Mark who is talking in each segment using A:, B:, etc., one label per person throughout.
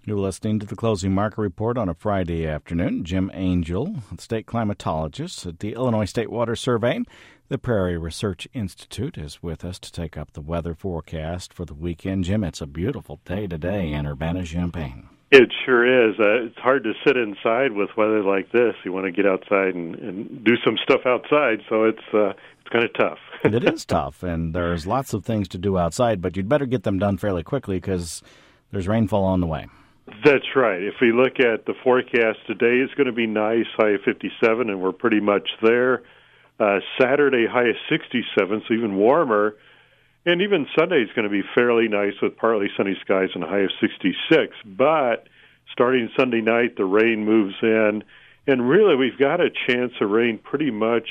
A: You're listening to the Closing Market Report on a Friday afternoon. Jim Angel, state climatologist at the Illinois State Water Survey. The Prairie Research Institute is with us to take up the weather forecast for the weekend. Jim, it's a beautiful day today in Urbana-Champaign.
B: It sure is. It's hard to sit inside with weather like this. You want to get outside and do some stuff outside, so it's kind of tough.
A: It is tough, and there's lots of things to do outside, but you'd better get them done fairly quickly because there's rainfall on the way.
B: That's right. If we look at the forecast today, it's going to be nice, high of 57, and we're pretty much there. Saturday, high of 67, so even warmer. And even Sunday is going to be fairly nice with partly sunny skies and a high of 66. But starting Sunday night, the rain moves in. And really, we've got a chance of rain pretty much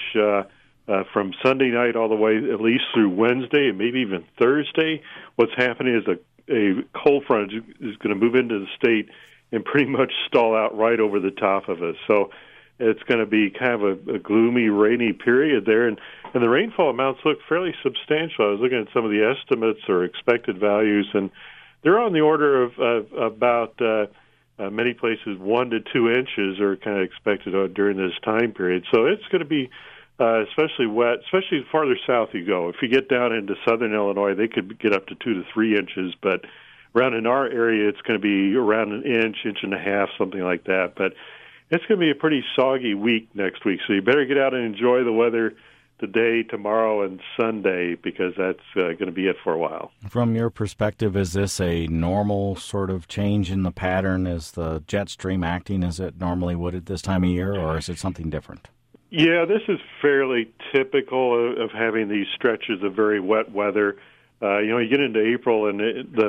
B: from Sunday night all the way at least through Wednesday and maybe even Thursday. What's happening is a cold front is going to move into the state and pretty much stall out right over the top of us. So it's going to be kind of a gloomy, rainy period there. And the rainfall amounts look fairly substantial. I was looking at some of the estimates or expected values, and they're on the order of about many places 1 to 2 inches are kind of expected during this time period. So it's going to be especially wet, especially the farther south you go. If you get down into southern Illinois, they could get up to 2 to 3 inches, but around in our area, it's going to be around an inch, inch and a half, something like that. But it's going to be a pretty soggy week next week, so you better get out and enjoy the weather today, tomorrow, and Sunday, because that's going to be it for a while.
A: From your perspective, is this a normal sort of change in the pattern? Is the jet stream acting as it normally would at this time of year, or is it something different?
B: Yeah, this is fairly typical of having these stretches of very wet weather. You get into April, and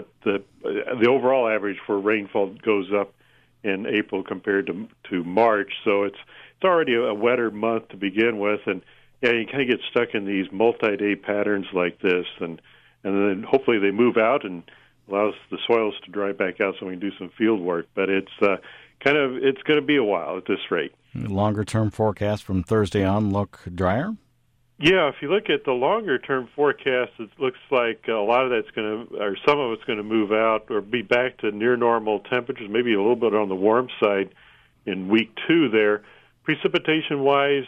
B: the overall average for rainfall goes up in April compared to March, so it's already a wetter month to begin with, and yeah, you kind of get stuck in these multi-day patterns like this, and then hopefully they move out and allows the soils to dry back out so we can do some field work. But it's it's going to be a while at this rate.
A: Longer-term forecast from Thursday on look drier?
B: Yeah, if you look at the longer-term forecast, it looks like a lot of that's or some of it's going to move out or be back to near normal temperatures, maybe a little bit on the warm side in week 2 there. Precipitation-wise,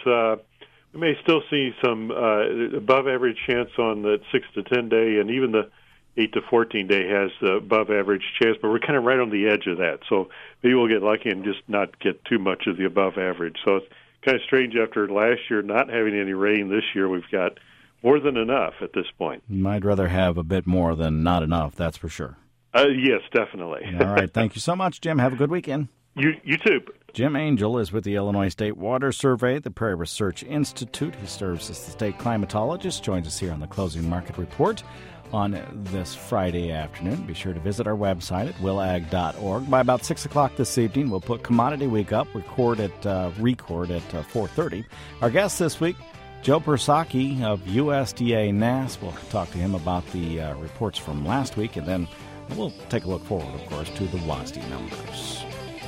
B: we may still see some above-average chance on the 6 to 10 day, and even the 8 to 14 day has above-average chance, but we're kind of right on the edge of that. So maybe we'll get lucky and just not get too much of the above-average. So it's kind of strange after last year not having any rain. This year we've got more than enough at this point.
A: I'd rather have a bit more than not enough, that's for sure.
B: Yes, definitely.
A: All right. Thank you so much, Jim. Have a good weekend.
B: You too.
A: Jim Angel is with the Illinois State Water Survey, the Prairie Research Institute. He serves as the state climatologist, joins us here on the Closing Market Report on this Friday afternoon. Be sure to visit our website at willag.org. By about 6 o'clock this evening, we'll put Commodity Week up, record at 4:30. Our guest this week, Joe Persocki of USDA NASS. We'll talk to him about the reports from last week, and then we'll take a look forward, of course, to the WASDE numbers.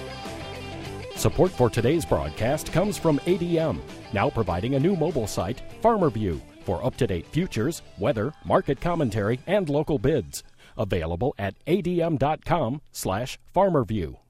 C: Support for today's broadcast comes from ADM, now providing a new mobile site, FarmerView, for up-to-date futures, weather, market commentary, and local bids. Available at adm.com/FarmerView.